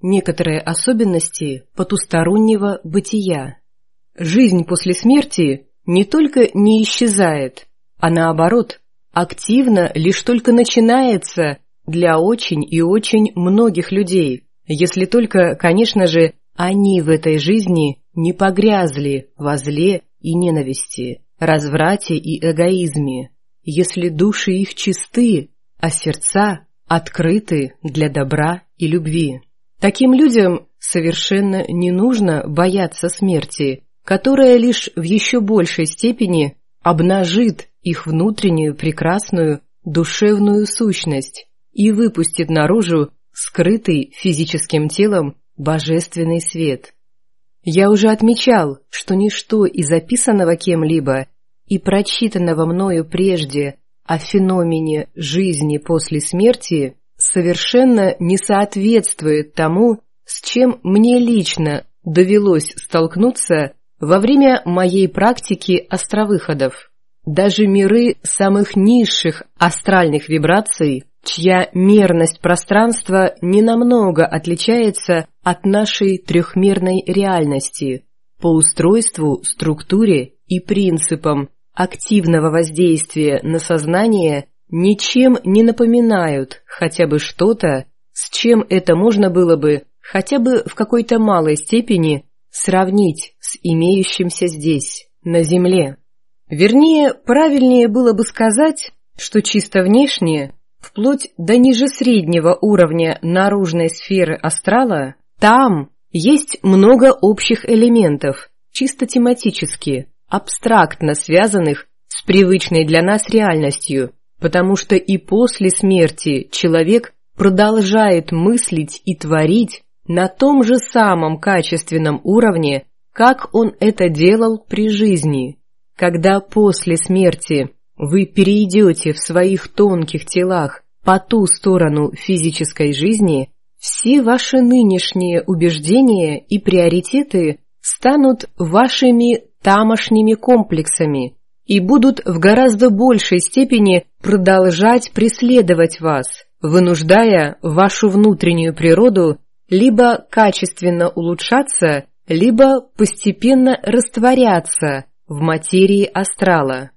некоторые особенности потустороннего бытия. Жизнь после смерти не только не исчезает, а наоборот, активно лишь только начинается для очень и очень многих людей, если только, конечно же, они в этой жизни не погрязли во зле и ненависти, разврате и эгоизме, если души их чисты, а сердца открыты для добра и любви. Таким людям совершенно не нужно бояться смерти, которая лишь в еще большей степени обнажит их внутреннюю прекрасную душевную сущность и выпустит наружу скрытый физическим телом божественный свет. Я уже отмечал, что ничто из описанного кем-либо и прочитанного мною прежде о феномене жизни после смерти совершенно не соответствует тому, с чем мне лично довелось столкнуться во время моей практики астровыходов. Даже миры самых низших астральных вибраций, чья мерность пространства ненамного отличается от нашей трехмерной реальности по устройству, структуре и принципам активного воздействия на сознание, ничем не напоминают хотя бы что-то, с чем это можно было бы хотя бы в какой-то малой степени сравнить с имеющимся здесь, на Земле. Вернее, правильнее было бы сказать, что чисто внешне, вплоть до ниже среднего уровня наружной сферы астрала, там есть много общих элементов, чисто тематически, абстрактно связанных с привычной для нас реальностью, потому что и после смерти человек продолжает мыслить и творить на том же самом качественном уровне, как он это делал при жизни. Когда после смерти вы перейдете в своих тонких телах по ту сторону физической жизни, все ваши нынешние убеждения и приоритеты станут вашими тамошними комплексами и будут в гораздо большей степени продолжать преследовать вас, вынуждая вашу внутреннюю природу либо качественно улучшаться, либо постепенно растворяться в материи астрала.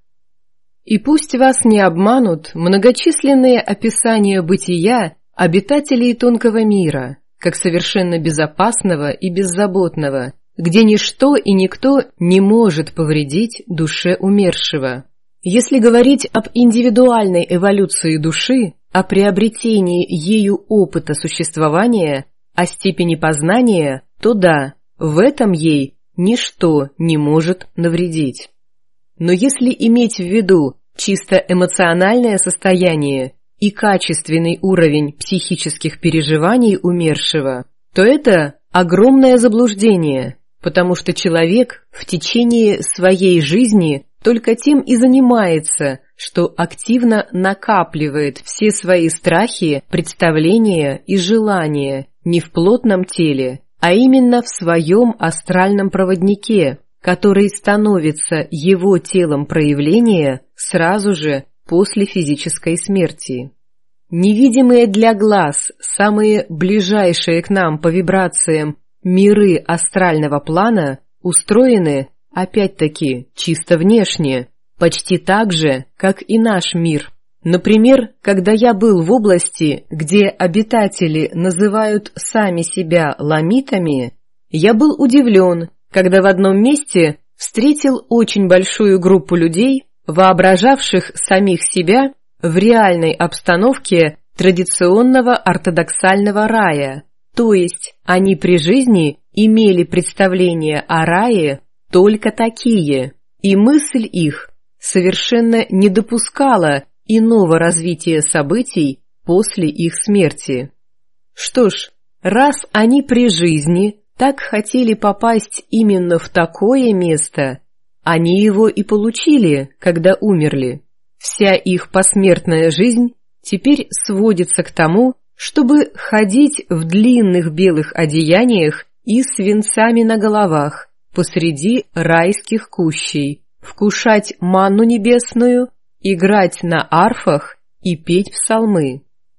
И пусть вас не обманут многочисленные описания бытия обитателей тонкого мира, как совершенно безопасного и беззаботного, где ничто и никто не может повредить душе умершего. Если говорить об индивидуальной эволюции души, о приобретении ею опыта существования, о степени познания, то да, в этом ей ничто не может навредить. Но если иметь в виду чисто эмоциональное состояние и качественный уровень психических переживаний умершего, то это огромное заблуждение, потому что человек в течение своей жизни только тем и занимается, что активно накапливает все свои страхи, представления и желания не в плотном теле, а именно в своем астральном проводнике, который становится его телом проявления сразу же после физической смерти. Невидимые для глаз, самые ближайшие к нам по вибрациям миры астрального плана устроены, опять-таки, чисто внешне, почти так же, как и наш мир. Например, когда я был в области, где обитатели называют сами себя ламитами, я был удивлен, когда в одном месте встретил очень большую группу людей, воображавших самих себя в реальной обстановке традиционного ортодоксального рая, то есть они при жизни имели представление о рае только такие, и мысль их совершенно не допускала иного развития событий после их смерти. Что ж, раз они при жизни так хотели попасть именно в такое место, они его и получили, когда умерли. Вся их посмертная жизнь теперь сводится к тому, чтобы ходить в длинных белых одеяниях и с венцами на головах посреди райских кущей, вкушать манну небесную, играть на арфах и петь псалмы.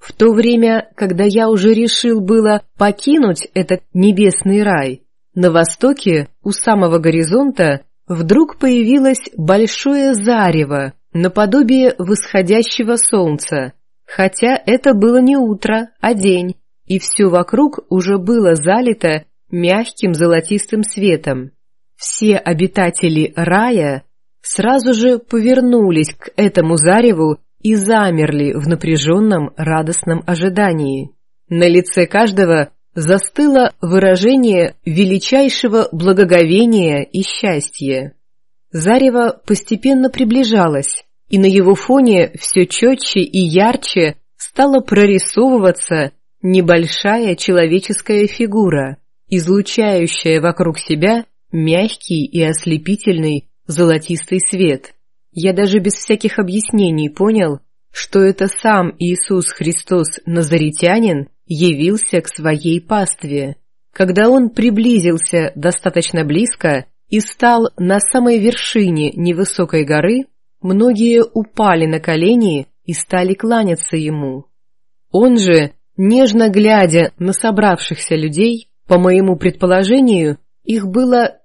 В то время, когда я уже решил было покинуть этот небесный рай, на востоке, у самого горизонта, вдруг появилось большое зарево, наподобие восходящего солнца, хотя это было не утро, а день, и все вокруг уже было залито мягким золотистым светом. Все обитатели рая сразу же повернулись к этому зареву и замерли в напряженном радостном ожидании. На лице каждого застыло выражение величайшего благоговения и счастья. Зарево постепенно приближалось, и на его фоне все четче и ярче стала прорисовываться небольшая человеческая фигура, излучающая вокруг себя мягкий и ослепительный золотистый свет. Я даже без всяких объяснений понял, что это сам Иисус Христос Назаретянин явился к своей пастве. Когда он приблизился достаточно близко и стал на самой вершине невысокой горы, многие упали на колени и стали кланяться ему. Он же, нежно глядя на собравшихся людей, по моему предположению, их было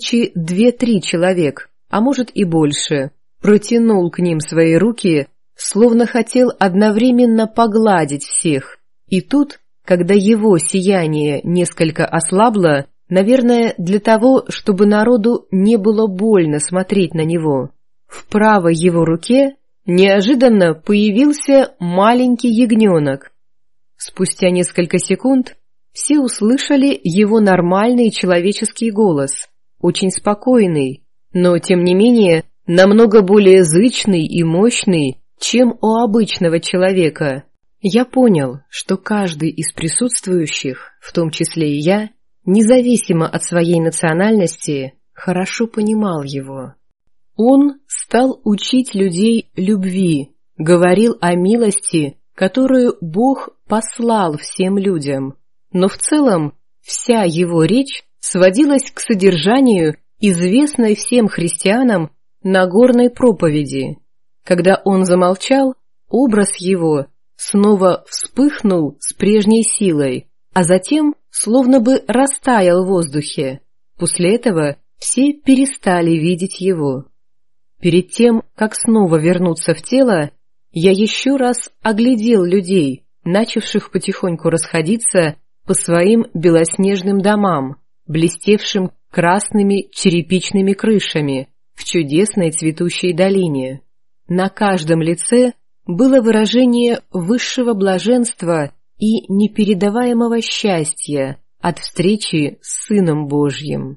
2-3 человек, а может и больше, протянул к ним свои руки, словно хотел одновременно погладить всех. И тут, когда его сияние несколько ослабло, наверное, для того, чтобы народу не было больно смотреть на него, в правой его руке неожиданно появился маленький ягненок. Спустя несколько секунд все услышали его нормальный человеческий голос, очень спокойный, но, тем не менее, намного более зычный и мощный, чем у обычного человека. Я понял, что каждый из присутствующих, в том числе и я, независимо от своей национальности, хорошо понимал его. Он стал учить людей любви, говорил о милости, которую Бог послал всем людям. Но в целом вся его речь сводилась к содержанию известной всем христианам Нагорной проповеди. Когда он замолчал, образ его снова вспыхнул с прежней силой, а затем словно бы растаял в воздухе. После этого все перестали видеть его. Перед тем, как снова вернуться в тело, я еще раз оглядел людей, начавших потихоньку расходиться по своим белоснежным домам, блестевшим красными черепичными крышами в чудесной цветущей долине. На каждом лице было выражение высшего блаженства и непередаваемого счастья от встречи с Сыном Божьим.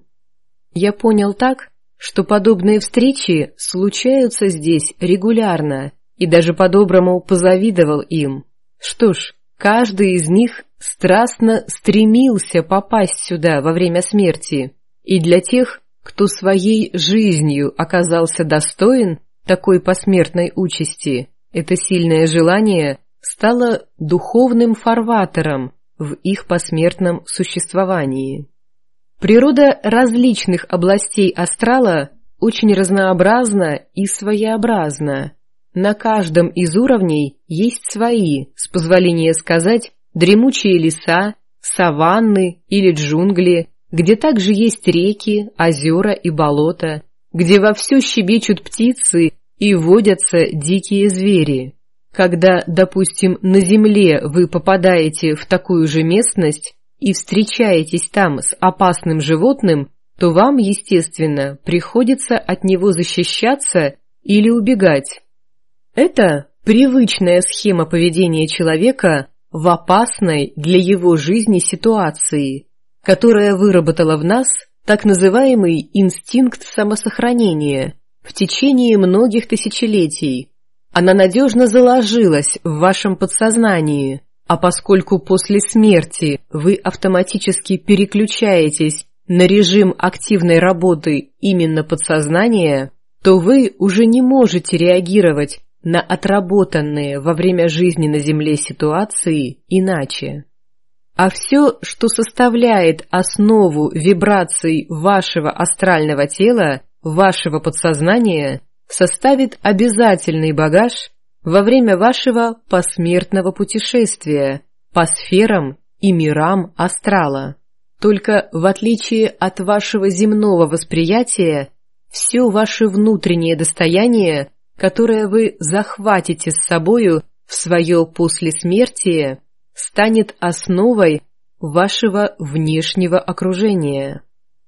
Я понял так, что подобные встречи случаются здесь регулярно, и даже по-доброму позавидовал им. Что ж, каждый из них страстно стремился попасть сюда во время смерти, и для тех, кто своей жизнью оказался достоин такой посмертной участи, это сильное желание стало духовным фарватером в их посмертном существовании. Природа различных областей астрала очень разнообразна и своеобразна. На каждом из уровней есть свои, с позволения сказать, дремучие леса, саванны или джунгли, где также есть реки, озера и болота, где вовсю щебечут птицы и водятся дикие звери. Когда, допустим, на Земле вы попадаете в такую же местность и встречаетесь там с опасным животным, то вам, естественно, приходится от него защищаться или убегать. Это привычная схема поведения человека в опасной для его жизни ситуации, которая выработала в нас так называемый инстинкт самосохранения в течение многих тысячелетий. Она надежно заложилась в вашем подсознании, а поскольку после смерти вы автоматически переключаетесь на режим активной работы именно подсознания, то вы уже не можете реагировать на отработанные во время жизни на Земле ситуации иначе. А все, что составляет основу вибраций вашего астрального тела, вашего подсознания, составит обязательный багаж во время вашего посмертного путешествия по сферам и мирам астрала. Только в отличие от вашего земного восприятия, все ваше внутреннее достояние, которое вы захватите с собою в свое послесмертие, станет основой вашего внешнего окружения.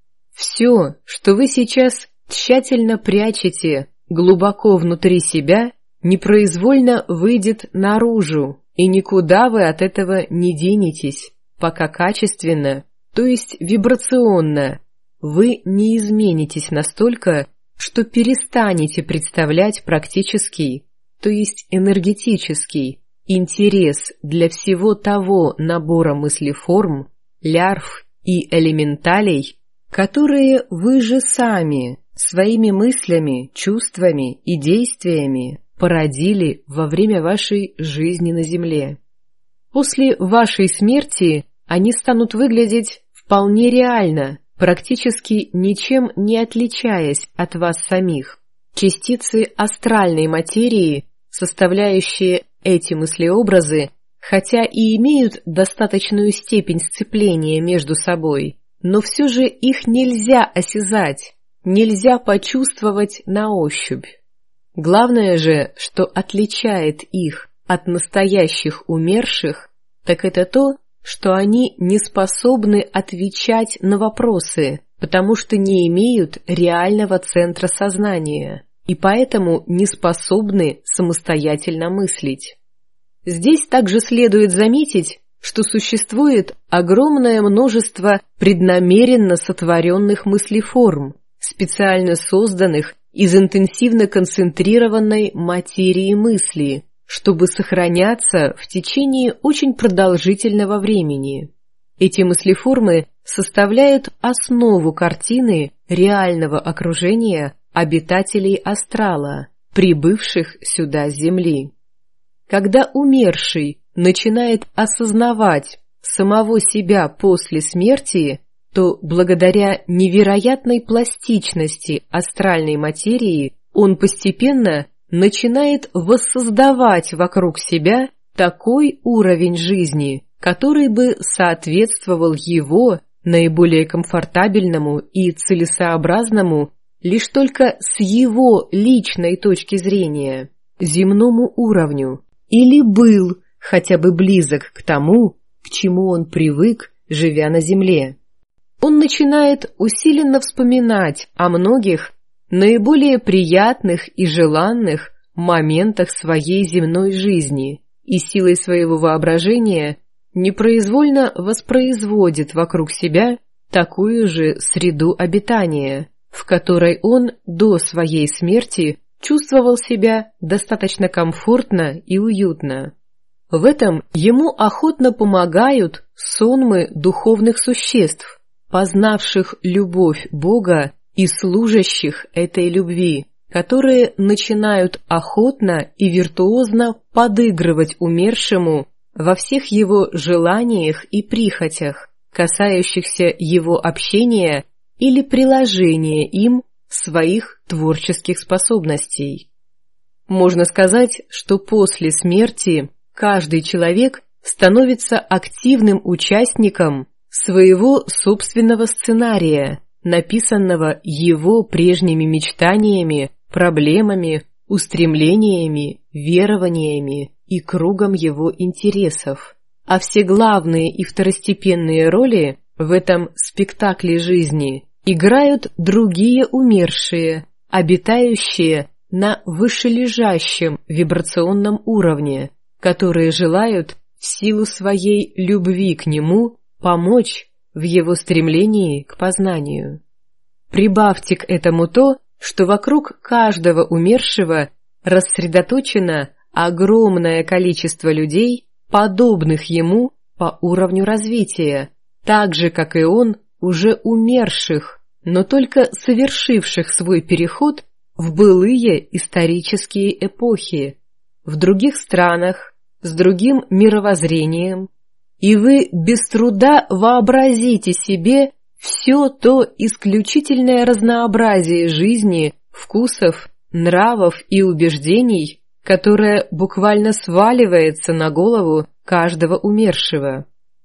Все, что вы сейчас тщательно прячете глубоко внутри себя, непроизвольно выйдет наружу, и никуда вы от этого не денетесь, пока качественно, то есть вибрационно, вы не изменитесь настолько, что перестанете представлять практический, то есть энергетический, интерес для всего того набора мыслеформ, лярв и элементалей, которые вы же сами своими мыслями, чувствами и действиями породили во время вашей жизни на Земле. После вашей смерти они станут выглядеть вполне реально, практически ничем не отличаясь от вас самих. Частицы астральной материи, составляющие эти мыслеобразы, хотя и имеют достаточную степень сцепления между собой, но все же их нельзя осязать, нельзя почувствовать на ощупь. Главное же, что отличает их от настоящих умерших, так это то, что они не способны отвечать на вопросы, потому что не имеют реального центра сознания и поэтому не способны самостоятельно мыслить. Здесь также следует заметить, что существует огромное множество преднамеренно сотворенных мыслеформ, специально созданных из интенсивно концентрированной материи мысли, чтобы сохраняться в течение очень продолжительного времени. Эти мыслеформы составляют основу картины реального окружения обитателей астрала, прибывших сюда с Земли. Когда умерший начинает осознавать самого себя после смерти, то благодаря невероятной пластичности астральной материи он постепенно начинает воссоздавать вокруг себя такой уровень жизни, который бы соответствовал его наиболее комфортабельному и целесообразному лишь только с его личной точки зрения, земному уровню, или был хотя бы близок к тому, к чему он привык, живя на Земле. Он начинает усиленно вспоминать о многих наиболее приятных и желанных моментах своей земной жизни и силой своего воображения непроизвольно воспроизводит вокруг себя такую же среду обитания, в которой он до своей смерти чувствовал себя достаточно комфортно и уютно. В этом ему охотно помогают сонмы духовных существ, познавших любовь Бога и служащих этой любви, которые начинают охотно и виртуозно подыгрывать умершему во всех его желаниях и прихотях, касающихся его общения или приложения им своих творческих способностей. Можно сказать, что после смерти каждый человек становится активным участником своего собственного сценария, написанного его прежними мечтаниями, проблемами, устремлениями, верованиями и кругом его интересов. А все главные и второстепенные роли в этом спектакле жизни играют другие умершие, обитающие на вышележащем вибрационном уровне, которые желают в силу своей любви к нему помочь в его стремлении к познанию. Прибавьте к этому то, что вокруг каждого умершего рассредоточено огромное количество людей, подобных ему по уровню развития, так же, как и он, уже умерших, но только совершивших свой переход в былые исторические эпохи, в других странах, с другим мировоззрением, и вы без труда вообразите себе все то исключительное разнообразие жизни, вкусов, нравов и убеждений, которая буквально сваливается на голову каждого умершего.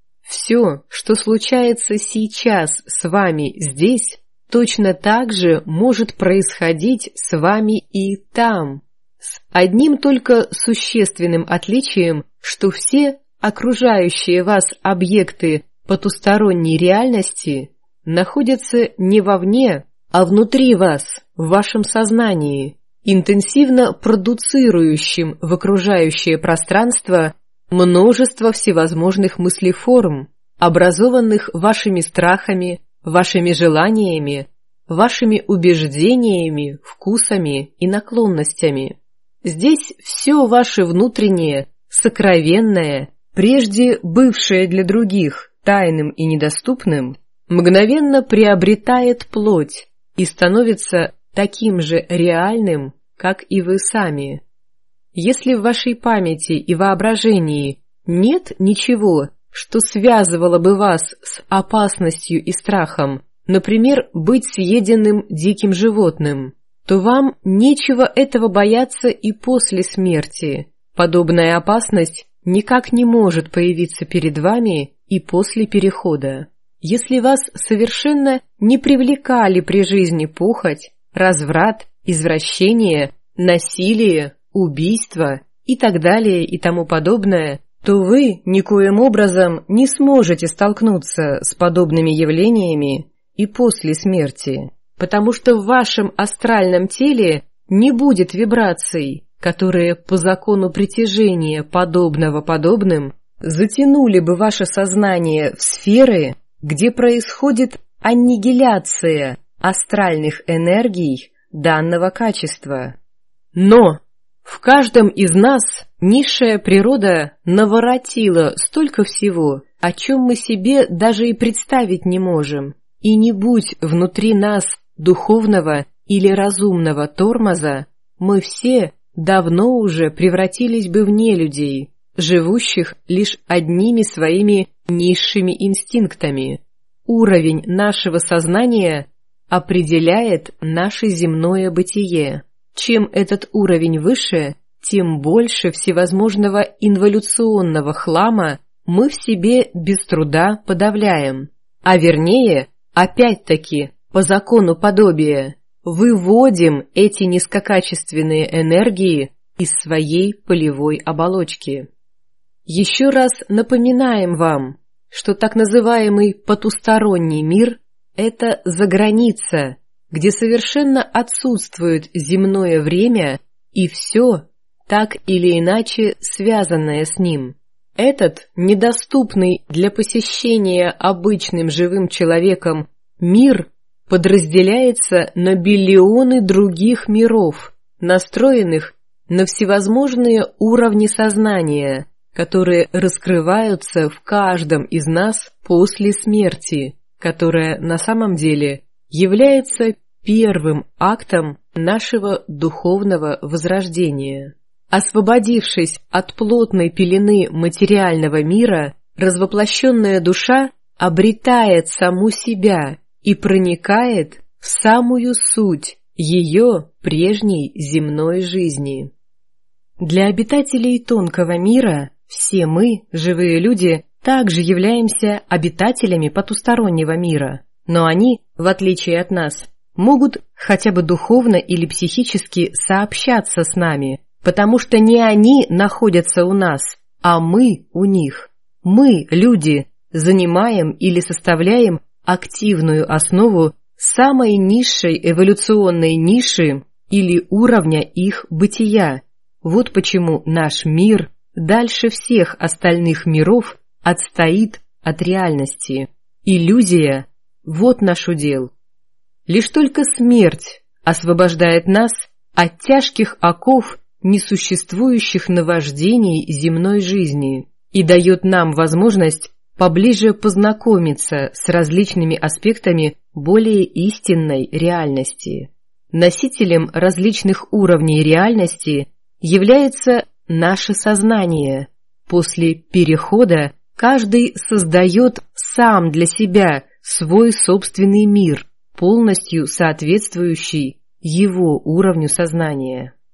Все, что случается сейчас с вами здесь, точно так же может происходить с вами и там, с одним только существенным отличием, что все окружающие вас объекты потусторонней реальности находятся не вовне, а внутри вас, в вашем сознании, интенсивно продуцирующим в окружающее пространство множество всевозможных мыслеформ, образованных вашими страхами, вашими желаниями, вашими убеждениями, вкусами и наклонностями. Здесь все ваше внутреннее, сокровенное, прежде бывшее для других тайным и недоступным, мгновенно приобретает плоть и становится таким же реальным, как и вы сами. Если в вашей памяти и воображении нет ничего, что связывало бы вас с опасностью и страхом, например, быть съеденным диким животным, то вам нечего этого бояться и после смерти. Подобная опасность никак не может появиться перед вами и после перехода. Если вас совершенно не привлекали при жизни похоть, разврат, извращение, насилие, убийство и так далее и тому подобное, то вы никоим образом не сможете столкнуться с подобными явлениями и после смерти, потому что в вашем астральном теле не будет вибраций, которые по закону притяжения подобного подобным затянули бы ваше сознание в сферы, где происходит аннигиляция астральных энергий данного качества. Но в каждом из нас низшая природа наворотила столько всего, о чем мы себе даже и представить не можем, и не будь внутри нас духовного или разумного тормоза, мы все давно уже превратились бы в нелюдей, живущих лишь одними своими низшими инстинктами. Уровень нашего сознания определяет наше земное бытие. Чем этот уровень выше, тем больше всевозможного инволюционного хлама мы в себе без труда подавляем, а вернее, опять-таки, по закону подобия, выводим эти низкокачественные энергии из своей полевой оболочки. Еще раз напоминаем вам, что так называемый потусторонний мир – это заграница, где совершенно отсутствует земное время и все, так или иначе связанное с ним. Этот недоступный для посещения обычным живым человеком мир подразделяется на биллионы других миров, настроенных на всевозможные уровни сознания, которые раскрываются в каждом из нас после смерти, которая на самом деле является первым актом нашего духовного возрождения. Освободившись от плотной пелены материального мира, развоплощенная душа обретает саму себя и проникает в самую суть ее прежней земной жизни. Для обитателей тонкого мира все мы, живые люди, также являемся обитателями потустороннего мира, но они, в отличие от нас, могут хотя бы духовно или психически сообщаться с нами, потому что не они находятся у нас, а мы у них. Мы, люди, занимаем или составляем активную основу самой низшей эволюционной ниши или уровня их бытия. Вот почему наш мир дальше всех остальных миров отстоит от реальности. Иллюзия – вот наш удел. Лишь только смерть освобождает нас от тяжких оков несуществующих наваждений земной жизни и дает нам возможность поближе познакомиться с различными аспектами более истинной реальности. Носителем различных уровней реальности является наше сознание. После перехода каждый создает сам для себя свой собственный мир, полностью соответствующий его уровню сознания.